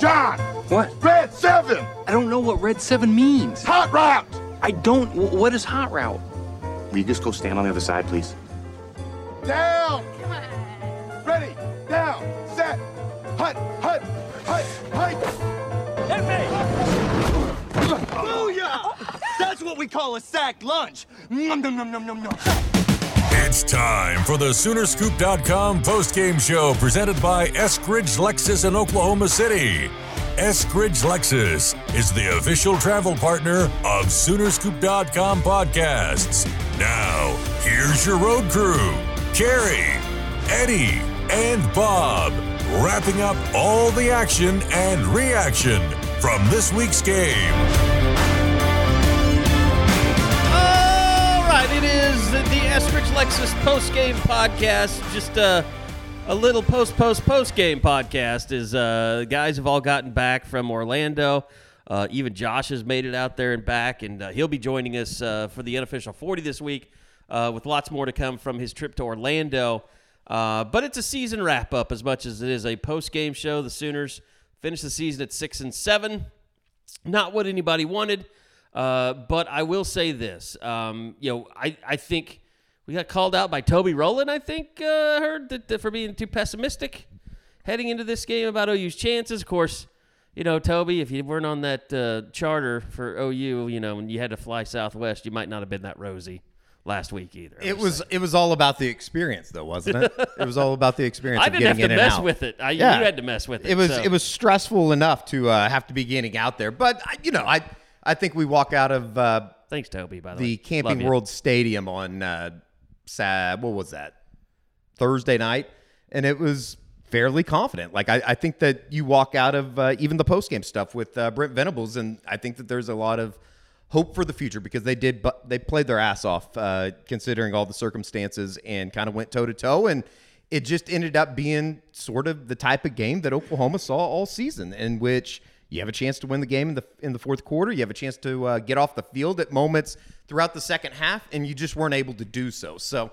John! What? Red 7! I don't know what Red 7 means. Hot route! I don't. What is hot route? Will you just go stand on the other side, please? Down! Ready, down, set, hut, hut, hut, hut! Hit me! Booyah! That's what we call a sack lunch. Nom, nom, nom, nom, nom, nom. It's time for the Soonerscoop.com postgame show presented by Eskridge Lexus in Oklahoma City. Eskridge Lexus is the official travel partner of Soonerscoop.com podcasts. Now, here's your road crew, Carrie, Eddie, and Bob, wrapping up all the action and reaction from this week's game. It is the Eskridge Lexus post-game podcast. Just a little post-game podcast as the guys have all gotten back from Orlando. Even Josh has made it out there and back, and he'll be joining us for the unofficial 40 this week with lots more to come from his trip to Orlando. But it's a season wrap-up as much as it is a post-game show. The Sooners finished the season at 6-7. Not what anybody wanted. But I will say this, I think we got called out by Toby Rowland, I think, heard that for being too pessimistic heading into this game about OU's chances. Of course, Toby, if you weren't on that charter for OU, when you had to fly Southwest, you might not have been that rosy last week either. It was all about the experience, though, wasn't it? It was all about the experience. I of didn't getting have to in mess and out. with it. You had to mess with it. It was stressful enough to have to be getting out there, but I think we walk out of thanks, Toby, by the way. Camping World Stadium on what was that? Thursday night, and it was fairly confident. Like I think that you walk out of even the postgame stuff with Brent Venables, and I think that there's a lot of hope for the future because they played their ass off considering all the circumstances and kind of went toe to toe, and it just ended up being sort of the type of game that Oklahoma saw all season, in which you have a chance to win the game in the fourth quarter. You have a chance to get off the field at moments throughout the second half, and you just weren't able to do so. So,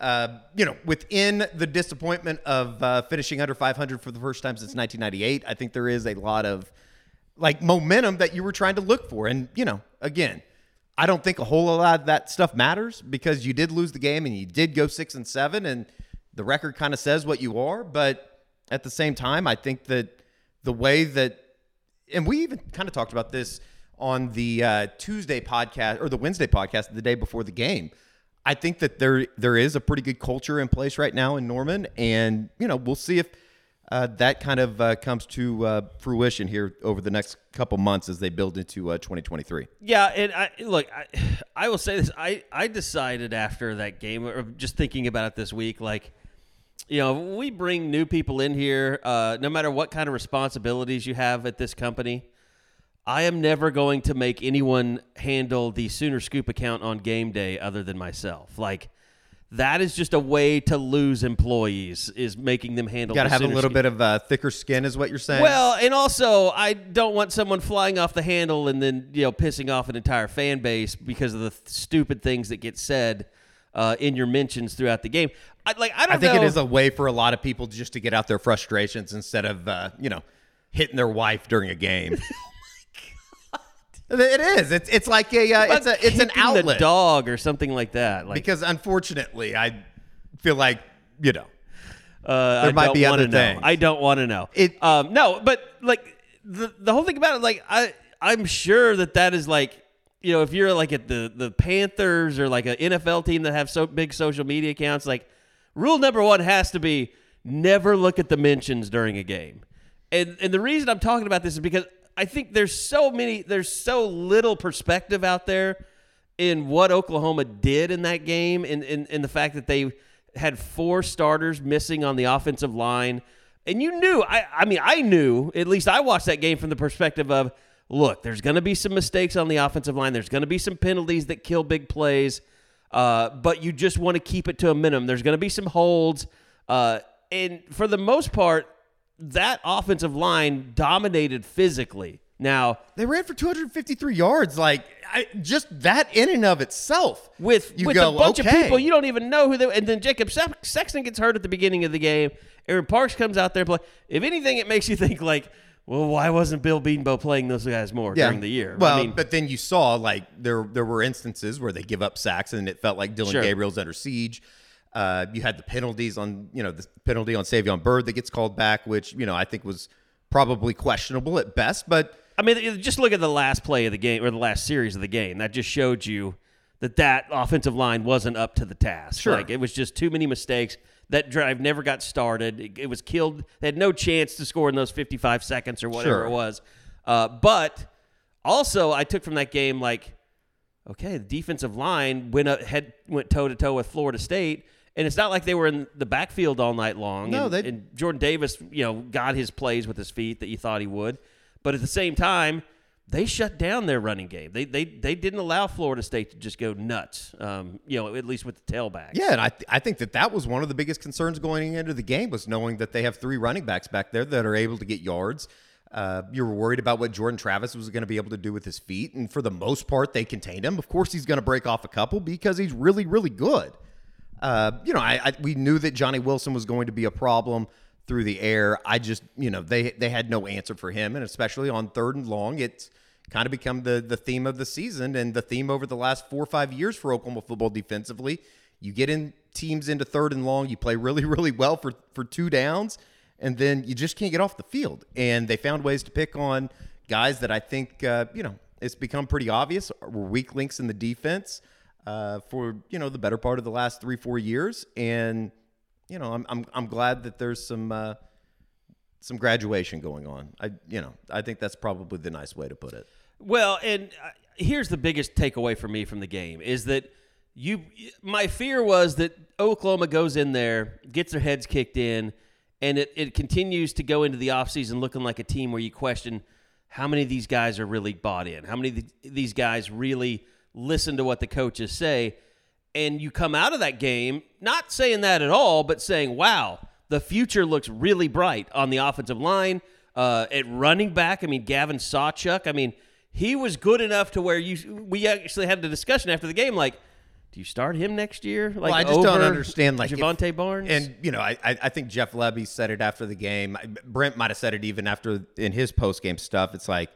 within the disappointment of finishing under 500 for the first time since 1998, I think there is a lot of momentum that you were trying to look for. And, again, I don't think a whole lot of that stuff matters because you did lose the game and you did go 6-7, and the record kind of says what you are. But at the same time, I think that the way that, and we even kind of talked about this on the Tuesday podcast or the Wednesday podcast the day before the game. I think that there is a pretty good culture in place right now in Norman, and we'll see if that kind of comes to fruition here over the next couple months as they build into 2023. Yeah, and I will say this: I decided after that game, or just thinking about it this week, we bring new people in here, no matter what kind of responsibilities you have at this company. I am never going to make anyone handle the Sooner Scoop account on game day other than myself. That is just a way to lose employees, is making them handle the Sooner Scoop. You got to have a little bit of thicker skin is what you're saying? Well, and also I don't want someone flying off the handle and then, pissing off an entire fan base because of the stupid things that get said in your mentions throughout the game. I think it is a way for a lot of people just to get out their frustrations instead of, hitting their wife during a game. It is. It's like it's an outlet. The dog or something like that. Because unfortunately, I feel like there might be other things. I don't want to know. No, but the whole thing about it, I'm sure that is if you're at the Panthers or an NFL team that have so big social media accounts, rule number one has to be never look at the mentions during a game. And the reason I'm talking about this is because I think there's so little perspective out there in what Oklahoma did in that game, and the fact that they had 4 starters missing on the offensive line. And you knew, I knew, at least I watched that game from the perspective of, look, there's going to be some mistakes on the offensive line. There's going to be some penalties that kill big plays, but you just want to keep it to a minimum. There's going to be some holds. And for the most part, that offensive line dominated physically. Now, they ran for 253 yards. Just that in and of itself. With a bunch of people, you don't even know who they. And then Jacob Sexton gets hurt at the beginning of the game. Aaron Parks comes out there and play. If anything, it makes you think Well, why wasn't Bill Bedenbaugh playing those guys more during the year? Well, but then you saw like there were instances where they give up sacks and it felt like Dylan Gabriel's under siege. You had the penalties on, the penalty on Savion Byrd that gets called back, which, I think was probably questionable at best. But I mean, just look at the last play of the game or the last series of the game. That just showed you that offensive line wasn't up to the task. Sure. Like, it was just too many mistakes. That drive never got started. It was killed. They had no chance to score in those 55 seconds or whatever it was. But also, I took from that game, like, okay, the defensive line went toe-to-toe with Florida State, and it's not like they were in the backfield all night long. No, and Jordan Davis, got his plays with his feet that you thought he would. But at the same time, they shut down their running game. They didn't allow Florida State to just go nuts, at least with the tailbacks. Yeah, and I think that was one of the biggest concerns going into the game was knowing that they have 3 running backs back there that are able to get yards. You were worried about what Jordan Travis was going to be able to do with his feet, and for the most part, they contained him. Of course, he's going to break off a couple because he's really, really good. We knew that Johnny Wilson was going to be a problem through the air. I just, they had no answer for him, and especially on 3rd and long, it's kind of become the theme of the season and the theme over the last 4 or 5 years for Oklahoma football defensively. You get in teams into 3rd and long, you play really, really well for 2 downs, and then you just can't get off the field. And they found ways to pick on guys that I think, it's become pretty obvious were weak links in the defense for, the better part of the last 3-4 years. And, I'm glad that there's some graduation going on. I think that's probably the nice way to put it. Well, and here's the biggest takeaway for me from the game is that my fear was that Oklahoma goes in there, gets their heads kicked in, and it continues to go into the offseason looking like a team where you question how many of these guys are really bought in, how many of these guys really listen to what the coaches say, and you come out of that game not saying that at all, but saying, wow, the future looks really bright on the offensive line. At running back, Gavin Sawchuk, he was good enough to where we actually had the discussion after the game, like, do you start him next year? Like, I just don't understand, like, Javonte Barnes? And, I think Jeff Lebby said it after the game. Brent might have said it even in his post-game stuff. It's like,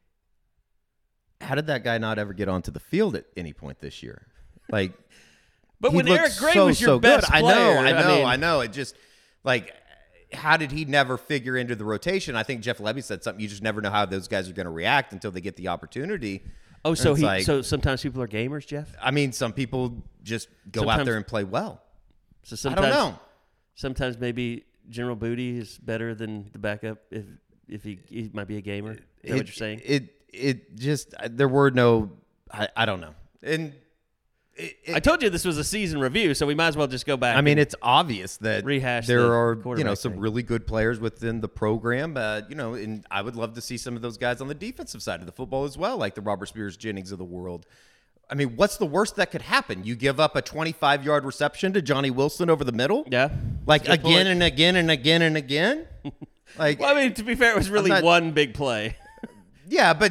how did that guy not ever get onto the field at any point this year? Like, but when Eric Gray was your best player. I know. It just, like, how did he never figure into the rotation? I think Jeff Lebby said something. You just never know how those guys are going to react until they get the opportunity. Oh, so so sometimes people are gamers, Jeff? Some people just go out there and play well. So sometimes, I don't know. Sometimes maybe General Booty is better than the backup if he might be a gamer. Is that what you're saying? It just, there were no, I don't know. And I told you this was a season review, so we might as well just go back. It's obvious that rehash there are some really good players within the program. And I would love to see some of those guys on the defensive side of the football as well, like the Robert Spears Jennings of the world. What's the worst that could happen? You give up a 25-yard reception to Johnny Wilson over the middle? Yeah. Like again and again and again and again? Like, well, to be fair, it was really one big play. Yeah, but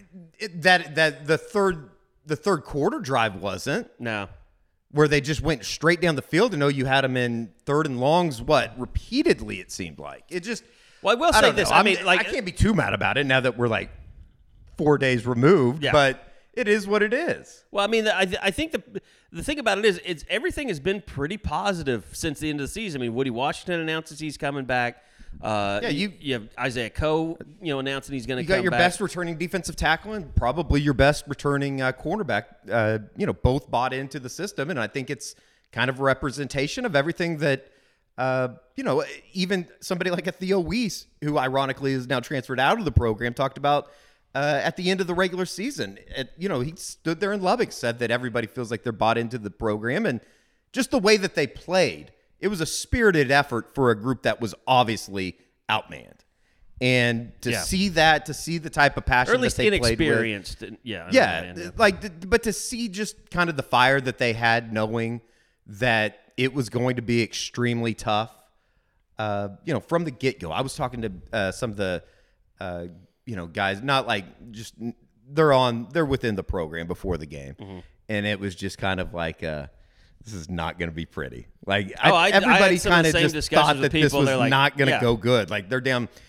the third quarter drive wasn't. No. Where they just went straight down the field and you had them in 3rd and longs, repeatedly it seemed like. It just... Well, I will say this. I can't be too mad about it now that we're like 4 days removed, but it is what it is. Well, I think the thing about it is everything has been pretty positive since the end of the season. Woody Washington announces he's coming back. You have Isaiah Coe, announcing he's going to come back. You got your best returning defensive tackle and probably your best returning cornerback, both bought into the system. And I think it's kind of a representation of everything that, even somebody like a Theo Weiss, who ironically is now transferred out of the program, talked about at the end of the regular season. He stood there in Lubbock, said that everybody feels like they're bought into the program. And just the way that they played, it was a spirited effort for a group that was obviously outmanned. And to see the type of passion, or at least that they played with. Inexperienced. But to see just kind of the fire that they had, knowing that it was going to be extremely tough, from the get-go. I was talking to some of the, guys, not like just, they're within the program before the game. Mm-hmm. And it was just kind of like, this is not going to be pretty. Like, everybody kind of just thought that this was not going to go good. Like, they're down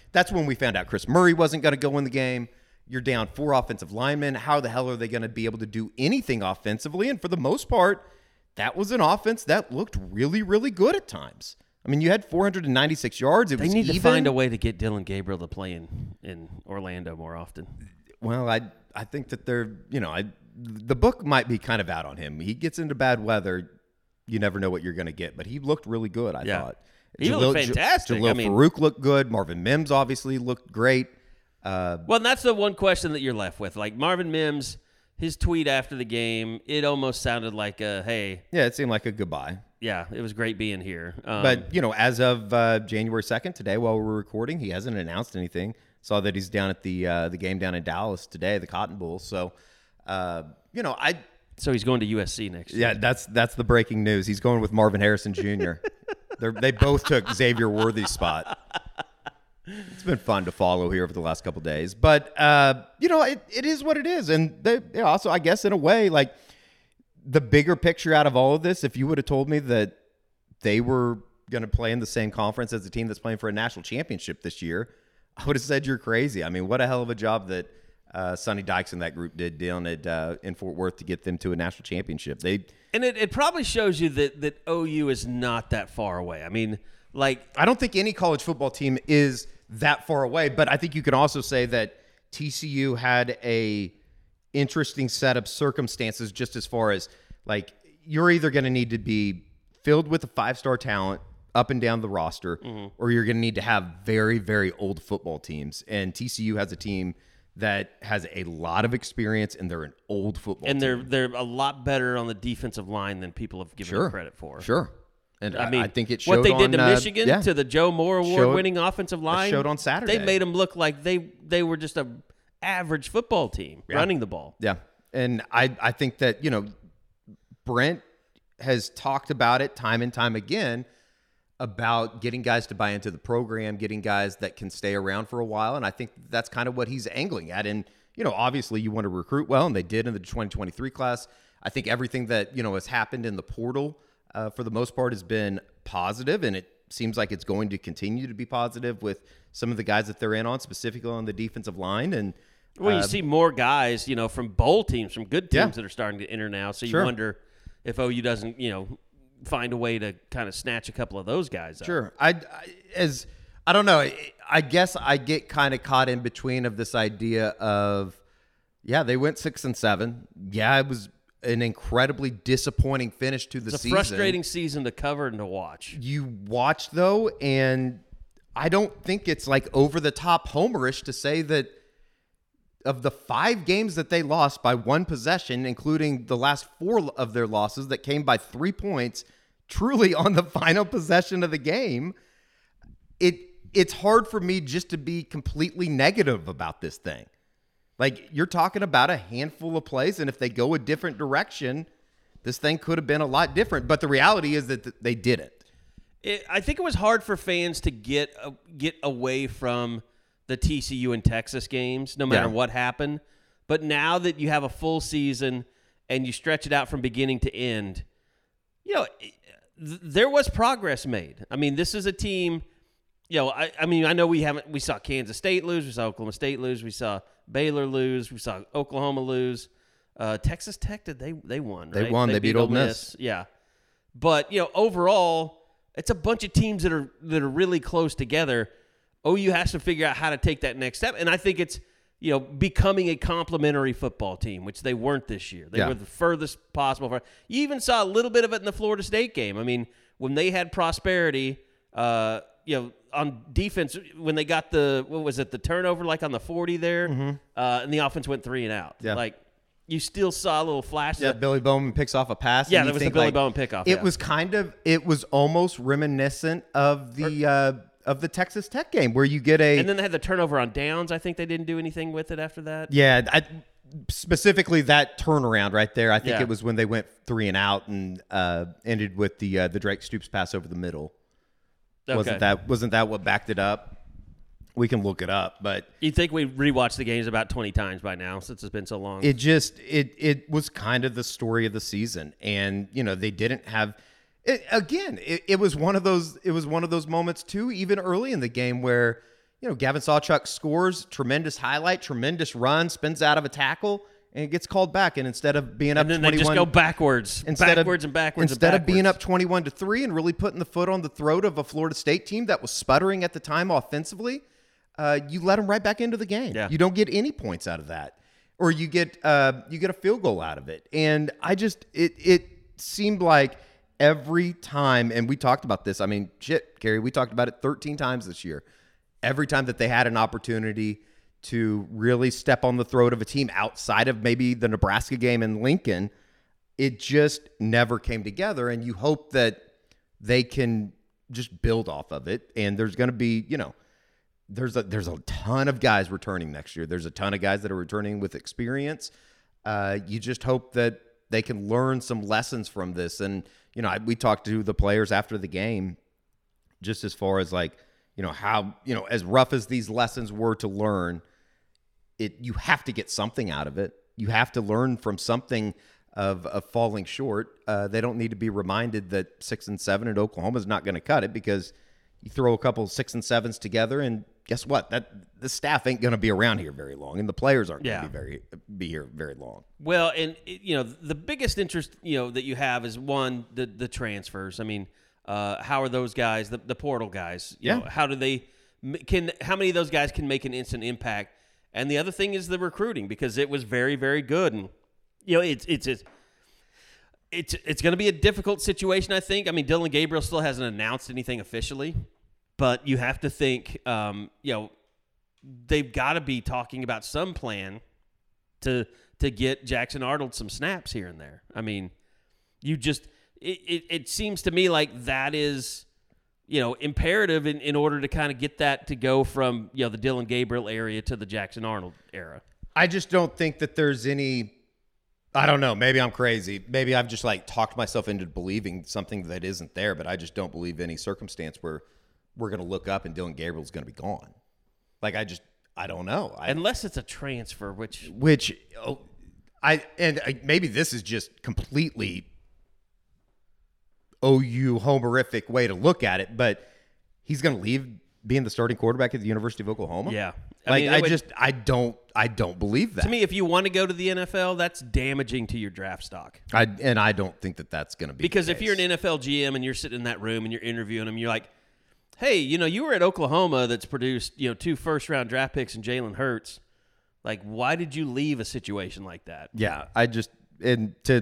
that's when we found out Chris Murray wasn't going to go in the game. You're down 4 offensive linemen. How the hell are they going to be able to do anything offensively? And for the most part, that was an offense that looked really, really good at times. I mean, you had 496 yards. They need to find a way to get Dylan Gabriel to play in Orlando more often. Well, I think that the book might be kind of out on him. He gets into bad weather. You never know what you're going to get. But he looked really good, I thought. He looked fantastic. Jalil Farouk looked good. Marvin Mims obviously looked great. Well, and that's the one question that you're left with. Like Marvin Mims, his tweet after the game, it almost sounded like a, hey. Yeah, it seemed like a goodbye. Yeah, it was great being here. But, as of January 2nd, today while we're recording, he hasn't announced anything. Saw that he's down at the game down in Dallas today, the Cotton Bowl. So, So he's going to USC next year. Yeah, that's the breaking news. He's going with Marvin Harrison Jr. They both took Xavier Worthy's spot. It's been fun to follow here over the last couple of days. But, it is what it is. And also, I guess, in a way, like, the bigger picture out of all of this, if you would have told me that they were going to play in the same conference as the team that's playing for a national championship this year, I would have said you're crazy. I mean, what a hell of a job that Sonny Dykes and that group did down in Fort Worth to get them to a national championship. And it probably shows you that OU is not that far away. I mean, like, I don't think any college football team is that far away, but I think you can also say that TCU had a interesting set of circumstances just as far as, like, you're either going to need to be filled with a 5-star talent up and down the roster, or you're going to need to have very, very old football teams. And TCU has a team that has a lot of experience, and they're an old football team. And they're a lot better on the defensive line than people have given them credit for. Sure. And I mean, I think it showed what they did to on, Michigan, to the Joe Moore Award-winning offensive line. Showed on Saturday. They made them look like they were just a average football team running the ball. Yeah. And I think that, Brent has talked about it time and time again about getting guys to buy into the program, getting guys that can stay around for a while. And I think that's kind of what he's angling at. And, obviously you want to recruit well, and they did in the 2023 class. I think everything that, has happened in the portal for the most part has been positive, and it seems like it's going to continue to be positive with some of the guys that they're in on, specifically on the defensive line. And well, you see more guys, from bowl teams, from good teams that are starting to enter now. So you wonder if OU doesn't, find a way to kind of snatch a couple of those guys up. Sure. I don't know. I guess I get kind of caught in between of this idea of, they went 6-7. Yeah, it was an incredibly disappointing finish to the season. It's a frustrating season to cover and to watch. You watch, though, and I don't think it's like over-the-top homerish to say that of the 5 games that they lost by 1 possession, including the last 4 of their losses that came by 3 points, truly on the final possession of the game, it's hard for me just to be completely negative about this thing. Like, you're talking about a handful of plays, and if they go a different direction, this thing could have been a lot different. But the reality is that they didn't. I think it was hard for fans to get away from the TCU and Texas games, no matter what happened. But now that you have a full season and you stretch it out from beginning to end, there was progress made. I mean, this is a team. I know we saw Kansas State lose, we saw Oklahoma State lose, we saw Baylor lose, we saw Oklahoma lose. Texas Tech, they won, right? They won. They beat Ole Miss. Yeah. But, overall, it's a bunch of teams that are really close together. OU has to figure out how to take that next step. And I think it's, becoming a complementary football team, which they weren't this year. They were the furthest possible. You even saw a little bit of it in the Florida State game. I mean, when they had Prosperity, on defense, when they got the turnover, like on the 40 there, and the offense went 3 and out. Yeah. Like, you still saw a little flash. Yeah, Billy Bowman picks off a pass. Yeah, that was the Billy Bowman pickoff. It was almost reminiscent of the Texas Tech game where you get and then they had the turnover on downs. I think they didn't do anything with it after that. Yeah, specifically that turnaround right there. I think it was when they went 3 and out and ended with the Drake Stoops pass over the middle. Okay. Wasn't that what backed it up? We can look it up, but you'd think we rewatched the games about 20 times by now since it's been so long. It was kind of the story of the season, and they didn't have. It was one of those moments too, even early in the game where Gavin Sawchuk scores, tremendous highlight, tremendous run, spins out of a tackle, and it gets called back. And instead of being up 21, they just go backwards, instead of being up 21-3 and really putting the foot on the throat of a Florida State team that was sputtering at the time offensively, you let them right back into the game. Yeah. You don't get any points out of that, or you get a field goal out of it. And it seemed like every time, and we talked about this. I mean, shit, Gary, we talked about it 13 times this year. Every time that they had an opportunity to really step on the throat of a team outside of maybe the Nebraska game in Lincoln, it just never came together. And you hope that they can just build off of it. And there's going to be, there's a ton of guys returning next year. There's a ton of guys that are returning with experience. You just hope that they can learn some lessons from this. And, we talked to the players after the game, just as far as like, how, as rough as these lessons were to learn, you have to get something out of it. You have to learn from something of falling short. They don't need to be reminded that 6 and 7 at Oklahoma is not going to cut it, because you throw a couple 6 and 7s together, and guess what? The staff ain't going to be around here very long, and the players aren't going to be here very long. Well, and the biggest interest that you have is one, the transfers. I mean, how are those guys, the portal guys? How many of those guys can make an instant impact? And the other thing is the recruiting, because it was very, very good. And it's going to be a difficult situation, I think. I mean, Dylan Gabriel still hasn't announced anything officially, but you have to think, they've got to be talking about some plan to get Jackson Arnold some snaps here and there. I mean, it seems to me like that is, imperative in order to kind of get that to go from, the Dylan Gabriel area to the Jackson Arnold era. I just don't think that there's any, I don't know, maybe I'm crazy. Maybe I've just talked myself into believing something that isn't there, but I just don't believe any circumstance where we're going to look up and Dylan Gabriel's going to be gone. I don't know. Unless it's a transfer, which maybe this is just completely OU homerific way to look at it, but he's going to leave being the starting quarterback at the University of Oklahoma. Yeah. I don't believe that. To me, if you want to go to the NFL, that's damaging to your draft stock. I don't think that that's going to be because the if you're an NFL GM and you're sitting in that room and you're interviewing them, you're like, hey, you were at Oklahoma that's produced, 2 first-round draft picks and Jalen Hurts. Like, why did you leave a situation like that? Yeah, to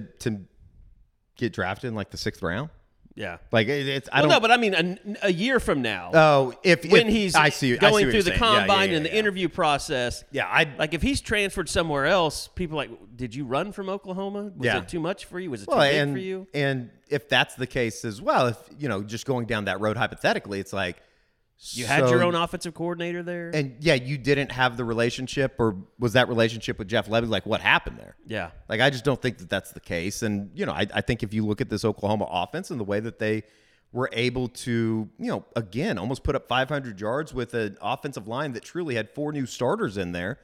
get drafted in the 6th round. Yeah, but I mean, a year from now. Oh, when he's going through the combine and the yeah. interview process. Yeah, if he's transferred somewhere else, people are like, did you run from Oklahoma? Was it too much for you? Was it too big for you? And if that's the case as well, if just going down that road hypothetically, it's like you had your own offensive coordinator there, and you didn't have the relationship, or was that relationship with Jeff Lebby? What happened there? Yeah, I just don't think that that's the case. And I think if you look at this Oklahoma offense and the way that they were able to, again, almost put up 500 yards with an offensive line that truly had 4 new starters in there.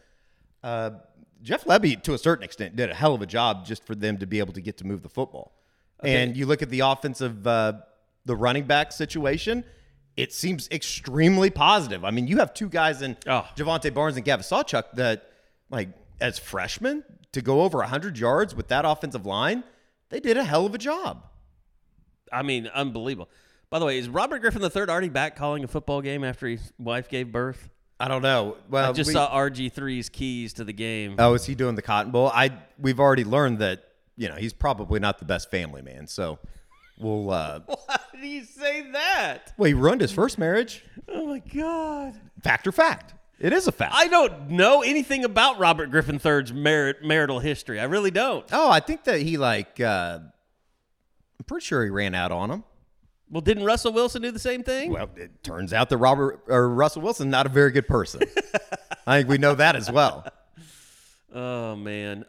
Jeff Lebby, to a certain extent, did a hell of a job just for them to be able to get to move the football. Okay. And you look at the offensive, the running back situation. It seems extremely positive. I mean, you have 2 guys in Javonte Barnes and Gavin Sawchuk that, as freshmen, to go over 100 yards with that offensive line, they did a hell of a job. I mean, unbelievable. By the way, is Robert Griffin III already back calling a football game after his wife gave birth? I don't know. Well, I just saw RG3's keys to the game. Oh, is he doing the Cotton Bowl? We've already learned that, he's probably not the best family man, so... Well, why did you say that? Well, he ruined his first marriage. Oh, my God. Fact. It is a fact. I don't know anything about Robert Griffin III's marital history. I really don't. Oh, I think that he, I'm pretty sure he ran out on him. Well, didn't Russell Wilson do the same thing? Well, it turns out that Russell Wilson not a very good person. I think we know that as well. Oh, man.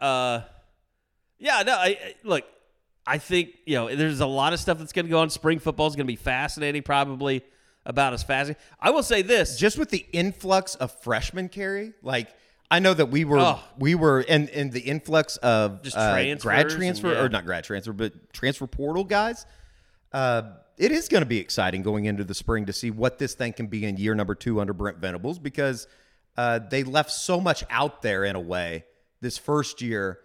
Look. I think, there's a lot of stuff that's going to go on. Spring football is going to be fascinating, probably about as fascinating. I will say this. Just with the influx of freshmen, Carrie, I know that we were and the influx of just grad transfer, or not grad transfer, but transfer portal guys. it is going to be exciting going into the spring to see what this thing can be in year number 2 under Brent Venables, because they left so much out there in a way this first year.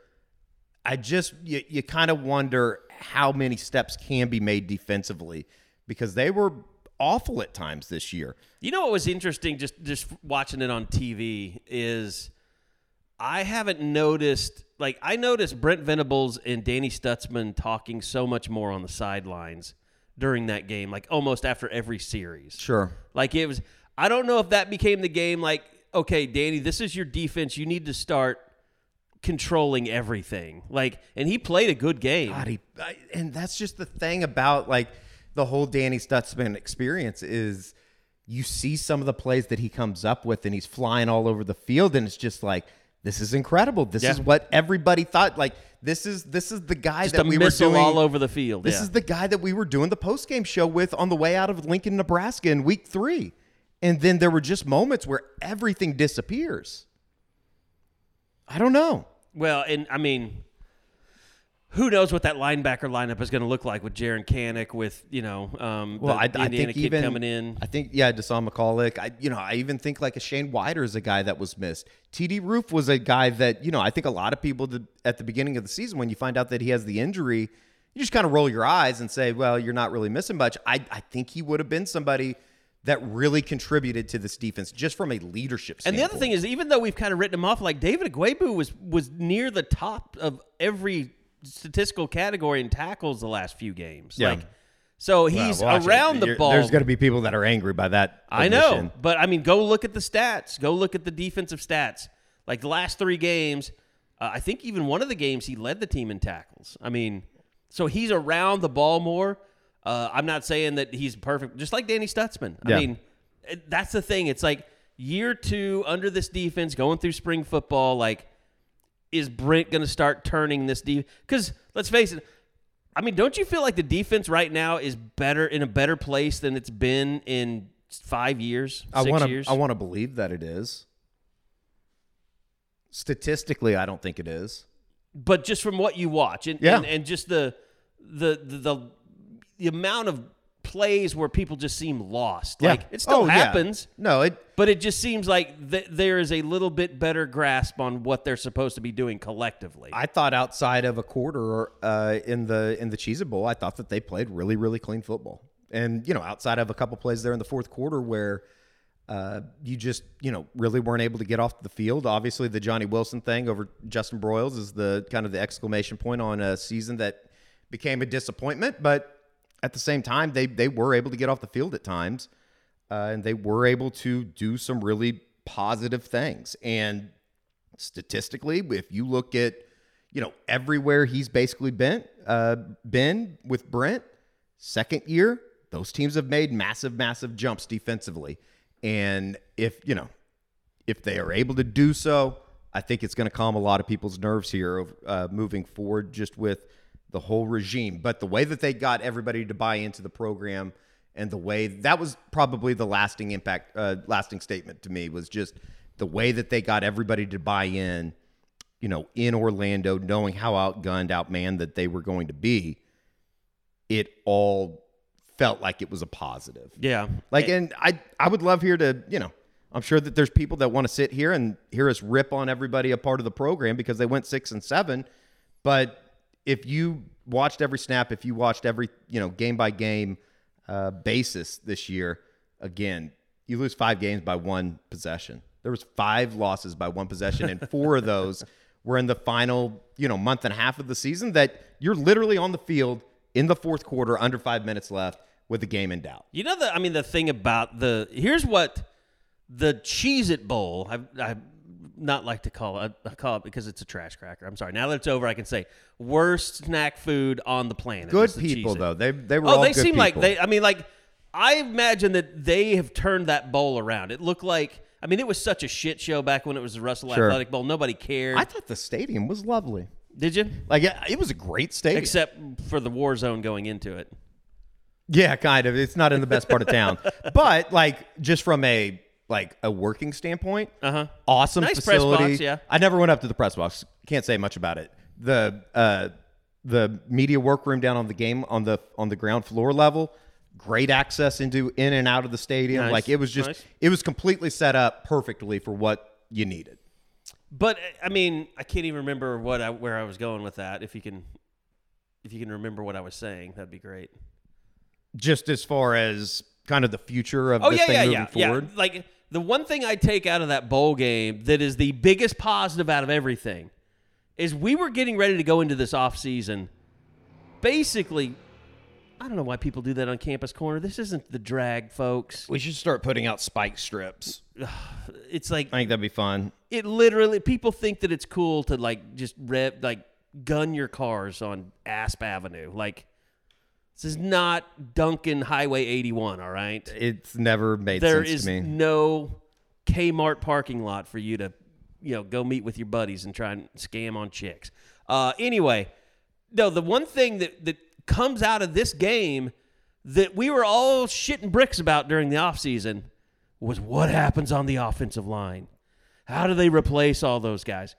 You kind of wonder how many steps can be made defensively, because they were awful at times this year. You know what was interesting just watching it on TV is I haven't noticed, like, I noticed Brent Venables and Danny Stutzman talking so much more on the sidelines during that game, like almost after every series. Sure. Like, it was, I don't know if that became the game, like, okay, Danny, this is your defense. You need to start controlling everything. Like, and he played a good game. God, and that's just the thing about, like, the whole Danny Stutzman experience is you see some of the plays that he comes up with and he's flying all over the field, and it's just like, this is incredible. This is what everybody thought. Like, this is the guy just that we were doing all over the field. This is the guy that we were doing the postgame show with on the way out of Lincoln, Nebraska in week 3. And then there were just moments where everything disappears. I don't know. Well, and I mean, who knows what that linebacker lineup is going to look like with Jaron Kanek, with, you know, I Indiana think kid even coming in. I think, Deshaun McCulloch. I even think like a Shane Wider is a guy that was missed. TD Roof was a guy that, I think a lot of people did at the beginning of the season, when you find out that he has the injury, you just kind of roll your eyes and say, well, you're not really missing much. I think he would have been somebody that really contributed to this defense just from a leadership standpoint. And the other thing is, even though we've kind of written him off, like David Agwebu was near the top of every statistical category in tackles the last few games. Yeah. Like, so he's around the ball. There's going to be people that are angry by that I admission. know, but I mean, go look at the stats. Go look at the defensive stats. Like the last 3 games, I think even one of the games he led the team in tackles. I mean, so he's around the ball more. I'm not saying that he's perfect, just like Danny Stutzman. I mean, that's the thing. It's like year 2 under this defense, going through spring football, like, is Brent going to start turning this defense? Because let's face it, I mean, don't you feel like the defense right now is in a better place than it's been in 5 years, 6 years? I want to believe that it is. Statistically, I don't think it is. But just from what you watch, and just the amount of plays where people just seem lost. Like, it still happens. No, but it just seems like there is a little bit better grasp on what they're supposed to be doing collectively. I thought outside of a quarter in the Cheez-It Bowl, I thought that they played really, really clean football. And, outside of a couple plays there in the fourth quarter where you just, really weren't able to get off the field. Obviously, the Johnny Wilson thing over Justin Broyles is the kind of the exclamation point on a season that became a disappointment. But at the same time, they were able to get off the field at times, and they were able to do some really positive things. And statistically, if you look at, everywhere he's basically been with Brent, second year, those teams have made massive, massive jumps defensively. And if they are able to do so, I think it's going to calm a lot of people's nerves here moving forward, just with the whole regime. But the way that they got everybody to buy into the program, and the way that was probably the lasting statement to me, was just the way that they got everybody to buy in, in Orlando, knowing how outgunned, outmanned that they were going to be. It all felt like it was a positive. Yeah. And I would love here to, I'm sure that there's people that want to sit here and hear us rip on everybody a part of the program because they went 6-7, but if you watched every snap, if you watched every, game by game basis this year, again, you lose 5 games by 1 possession. There was 5 losses by 1 possession, and 4 of those were in the final, month and a half of the season, that you're literally on the field in the fourth quarter, under 5 minutes left, with the game in doubt. The thing about here's what the Cheez-It Bowl, I not like to call it. I call it because it's a trash cracker. I'm sorry. Now that it's over, I can say worst snack food on the planet. Good people, though. They were all they good seem people. like I imagine that they have turned that bowl around. It looked like, it was such a shit show back when it was the Russell Athletic Bowl. Nobody cared. I thought the stadium was lovely. Did you? It was a great stadium. Except for the war zone going into it. Yeah, kind of. It's not in the best part of town. But, just from a working standpoint, awesome nice facility. Press box, yeah. I never went up to the press box. Can't say much about it. The the media workroom down on the game on the ground floor level. Great access in and out of the stadium. Nice. Like it was just it was completely set up perfectly for what you needed. But I mean, I can't even remember where I was going with that. If you can remember what I was saying, that'd be great. Just as far as kind of the future of this thing moving forward. Yeah. Like the one thing I take out of that bowl game that is the biggest positive out of everything is we were getting ready to go into this offseason. Basically, I don't know why people do that on Campus Corner. This isn't the drag, folks. We should start putting out spike strips. It's like I think that'd be fun. it literally people think that it's cool to like just gun your cars on Asp Avenue. Like this is not Duncan Highway 81, all right? It's never made There sense is to me. no Kmart parking lot for you to, go meet with your buddies and try and scam on chicks. Anyway, no, the one thing that comes out of this game that we were all shitting bricks about during the offseason was what happens on the offensive line. How do they replace all those guys?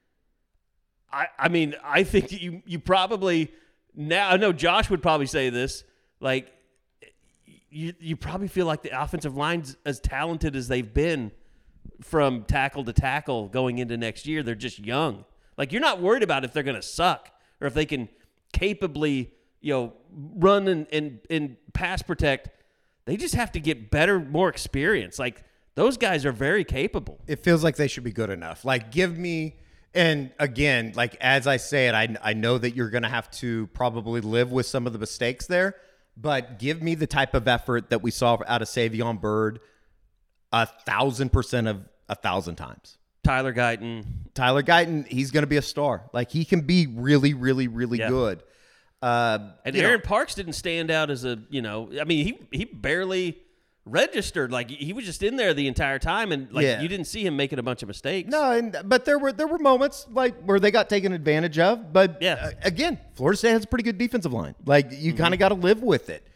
I mean, I think you probably now, I know Josh would probably say this, like you probably feel like the offensive line's as talented as they've been from tackle to tackle going into next year. They're just young. Like you're not worried about if they're going to suck or if they can capably, run and pass protect. They just have to get better, more experience. Like those guys are very capable. It feels like they should be good enough. Like give me, and again, like as I say it, I know that you're going to have to probably live with some of the mistakes there, but give me the type of effort that we saw out of Savion Byrd 1,000% of 1,000 times. Tyler Guyton, he's going to be a star. Like he can be really, really, really good. And Aaron Parks didn't stand out as a, I mean, he barely registered. Like he was just in there the entire time, and you didn't see him making a bunch of mistakes. No, but there were moments like where they got taken advantage of. But again, Florida State has a pretty good defensive line. Like you kind of got to live with it.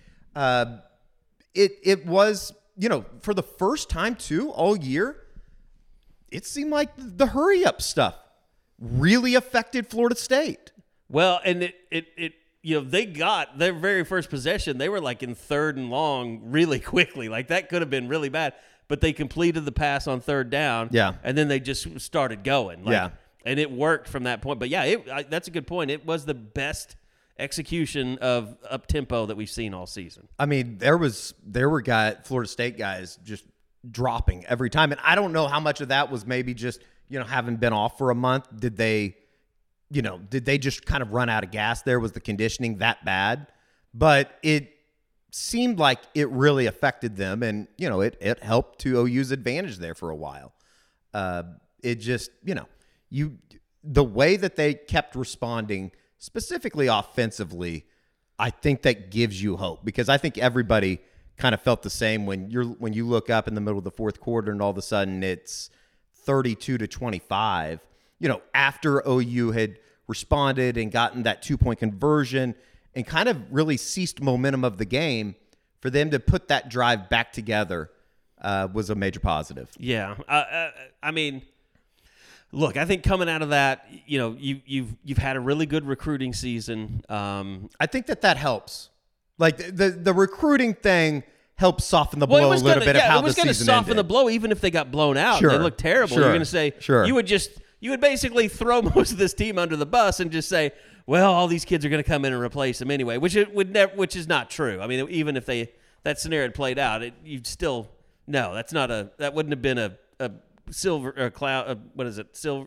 It was, for the first time too all year, it seemed like the hurry up stuff really affected Florida State. Well, and it they got their very first possession. They were like in 3rd and long really quickly. Like that could have been really bad, but they completed the pass on 3rd down. Yeah. And then they just started going. And it worked from that point. But that's a good point. It was the best execution of up tempo that we've seen all season. I mean, there were Florida State guys just dropping every time. And I don't know how much of that was maybe just, having been off for a month. Did they just kind of run out of gas there? Was the conditioning that bad? But it seemed like it really affected them. And, it helped to OU's advantage there for a while. It just, the way that they kept responding, specifically offensively, I think that gives you hope, because I think everybody kind of felt the same when you look up in the middle of the fourth quarter and all of a sudden it's 32-25. After OU had responded and gotten that 2-point conversion and kind of really ceased momentum of the game, for them to put that drive back together was a major positive. Yeah. I mean, look, I think coming out of that, you've had a really good recruiting season. I think that helps. Like the recruiting thing helps soften the blow a little bit of how the season ended. It was going to soften the blow even if they got blown out. Sure. They looked terrible. Sure. You're going to say, sure. You would basically throw most of this team under the bus and just say, well, all these kids are going to come in and replace them anyway, which is not true. I mean, even if that scenario had played out, you'd still no. That wouldn't have been a silver or cloud. What is it? Silver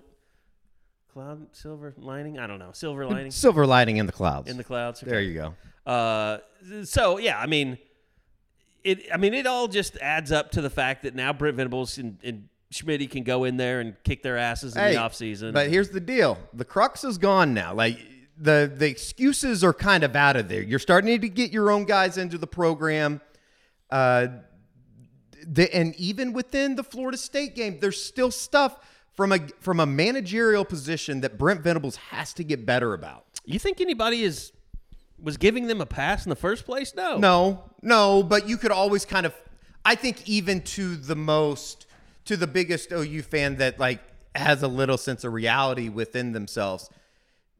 lining? I don't know. Silver lining. Silver lining in the clouds. In the clouds. Okay. There you go. So yeah, I mean, it all just adds up to the fact that now Brent Venables and Schmitty can go in there and kick their asses in the offseason. But here's the deal. The crux is gone now. Like the excuses are kind of out of there. You're starting to get your own guys into the program. And even within the Florida State game, there's still stuff from a managerial position that Brent Venables has to get better about. You think anybody was giving them a pass in the first place? No, but you could always kind of, I think even to the biggest OU fan that like has a little sense of reality within themselves,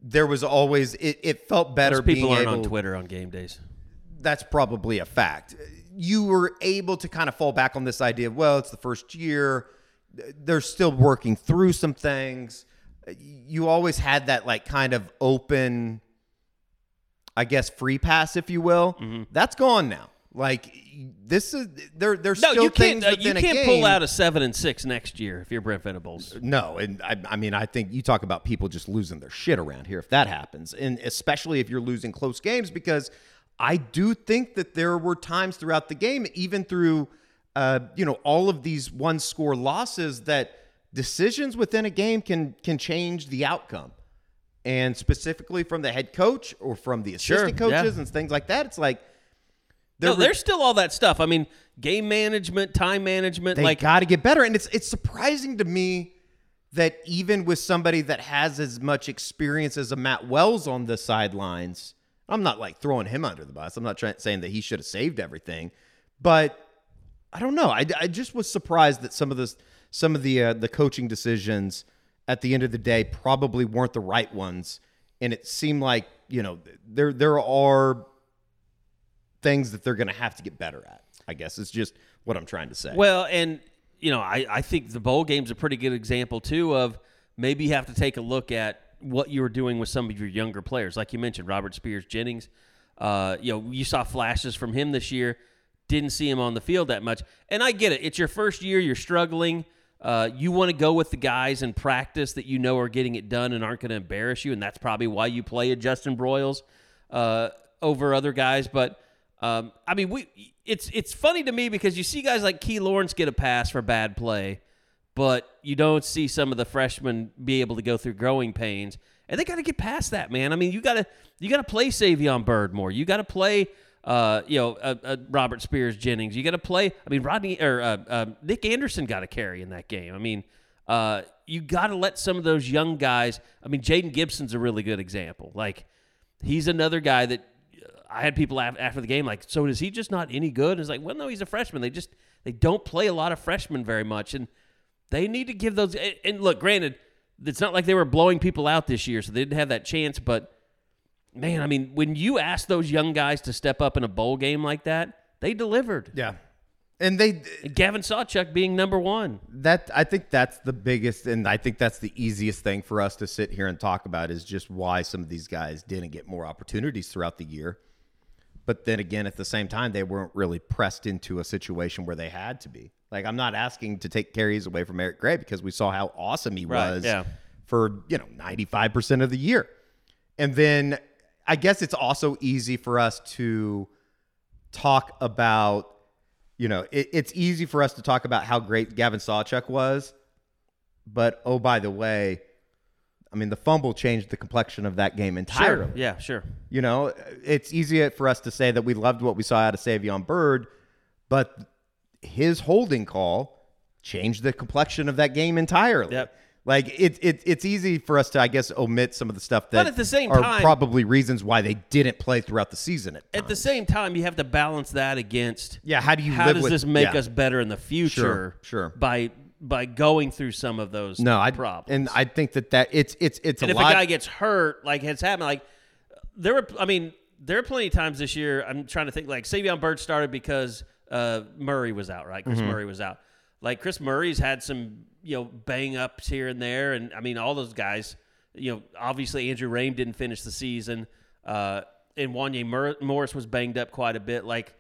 there was always it felt better Those people being aren't able on Twitter on game days. That's probably a fact. You were able to kind of fall back on this idea of, well, it's the first year. They're still working through some things. You always had that like kind of open, I guess, free pass, if you will. Mm-hmm. That's gone now. Like this is there's No, still you can't. things within You can't a game. pull out a 7-6 next year if you're Brent Venables. No, and I mean, I think you talk about people just losing their shit around here if that happens, and especially if you're losing close games, because I do think that there were times throughout the game, even through, all of these one-score losses, that decisions within a game can change the outcome, and specifically from the head coach or from the assistant coaches and things like that. It's like there's still all that stuff. I mean, game management, time management. They got to get better, and it's surprising to me that even with somebody that has as much experience as a Matt Wells on the sidelines. I'm not like throwing him under the bus. I'm not saying that he should have saved everything, but I don't know. I just was surprised that some of the coaching decisions at the end of the day probably weren't the right ones, and it seemed like there are things that they're going to have to get better at. I guess it's just what I'm trying to say. Well, and I think the bowl game's a pretty good example too of maybe you have to take a look at what you were doing with some of your younger players. Like you mentioned, Robert Spears-Jennings. You saw flashes from him this year. Didn't see him on the field that much. And I get it. It's your first year. You're struggling. You want to go with the guys in practice that you know are getting it done and aren't going to embarrass you, and that's probably why you play a Justin Broyles over other guys. But, it's funny to me because you see guys like Key Lawrence get a pass for bad play, but you don't see some of the freshmen be able to go through growing pains, and they got to get past that, man. I mean, you got to play Savion Byrd more. You got to play, Robert Spears-Jennings. You got to play. I mean, Nick Anderson got a carry in that game. I mean, you got to let some of those young guys. I mean, Jaden Gibson's a really good example. Like, he's another guy that I had people after the game like, so is he just not any good? It's like, well, no, he's a freshman. They don't play a lot of freshmen very much, and they need to give those. And look, granted, it's not like they were blowing people out this year, so they didn't have that chance. But, man, I mean, when you ask those young guys to step up in a bowl game like that, they delivered. Yeah. And Gavin Sawchuk being number one. I think that's the biggest, and I think that's the easiest thing for us to sit here and talk about is just why some of these guys didn't get more opportunities throughout the year. But then again, at the same time, they weren't really pressed into a situation where they had to be. Like, I'm not asking to take carries away from Eric Gray because we saw how awesome he was for 95% of the year. And then I guess it's also easy for us to talk about, it's easy for us to talk about how great Gavin Sawchuk was. But, oh, by the way, I mean, the fumble changed the complexion of that game entirely. Sure. Yeah, sure. It's easy for us to say that we loved what we saw out of Savion Byrd, but his holding call changed the complexion of that game entirely. Yep. Like, it's easy for us to, I guess, omit some of the stuff that but at the same are time, probably reasons why they didn't play throughout the season. At the same time, you have to balance that against how does this make us better in the future? Sure. By going through some of those problems. And I think that it's and a if lot. a guy gets hurt, like it's happened, like there are plenty of times this year. I'm trying to think. Like Savion Byrd started because Murray was out, right? Chris Murray was out. Like Chris Murray's had some bang ups here and there, and I mean all those guys. Obviously Andrew Raym didn't finish the season, and Wanye Morris was banged up quite a bit. Like,